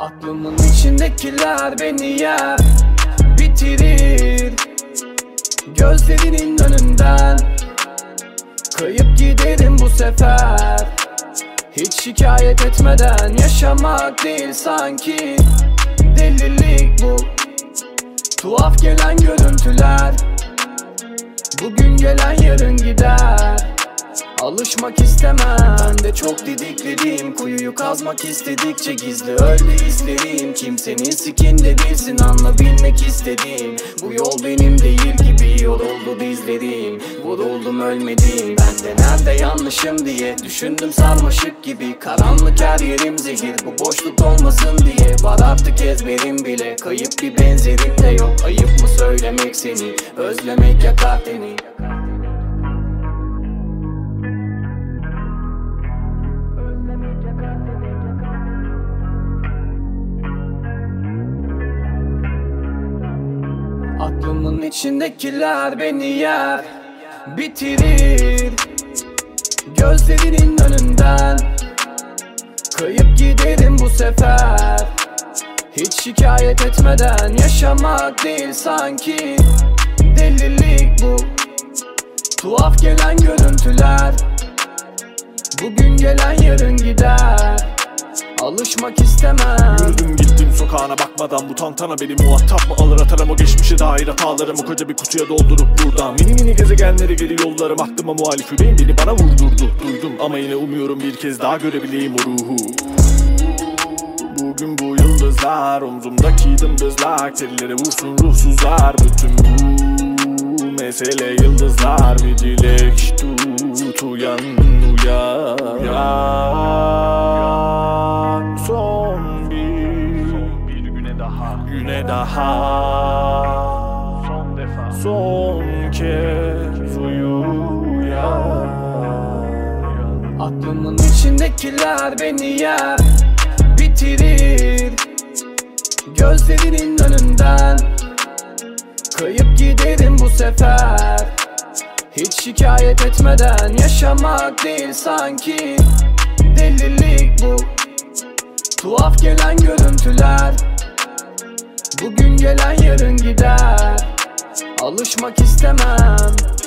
Aklımın içindekiler beni yer, bitirir. Gözlerinin önünden kayıp giderim bu sefer. Hiç şikayet etmeden yaşamak değil sanki. Delilik bu, tuhaf gelen görüntüler. Bugün gelen yarın gider. Alışmak istemem. Ben de çok didikledim, kuyuyu kazmak istedikçe gizli öldü hislerim. Kimsenin sikinde değilsin, anlayabilmek istedim. Bu yol benim değil gibi yoruldu dizlerim. Vuruldum ölmedim, ben de nerede yanlışım diye düşündüm sarmaşık gibi. Karanlık her yerim zehir, bu boşluk olmasın diye. Var artık ezberim bile, kayıp bir benzerim de yok. Ayıp mı söylemek seni, özlemek yakar teni. Aklımın içindekiler beni yer, bitirir. Gözlerinin önünden kayıp giderim bu sefer. Hiç şikayet etmeden yaşamak değil sanki. Delilik bu, tuhaf gelen görüntüler. Bugün gelen yarın gider. Alışmak istemem. Yürüdüm gittim sokağına bakmadan, bu tantana beni muhatap mı alır, atarım o geçmişe dair hatalarımı koca bir kutuya doldurup buradan. Mini mini gezegenleri geri yollarım, aklıma muhalif yüreğim beni bana vurdurdu. Duydum ama yine umuyorum bir kez daha görebileyim o ruhu. Bugün bu yıldızlar omzumdaki dımdızlak, tellere vursun ruhsuzlar. Bütün bu mesele yıldızlar, bir dilek tut, uyan uyan. Son bir güne daha son kez uyan. Aklımın içindekiler beni yer, bitirir. Gözlerinin önünden kayıp giderim bu sefer. Hiç şikayet etmeden yaşamak değil sanki. Delilik bu, tuhaf gelen görüntüler. Bugün gelen yarın gider. Alışmak istemem.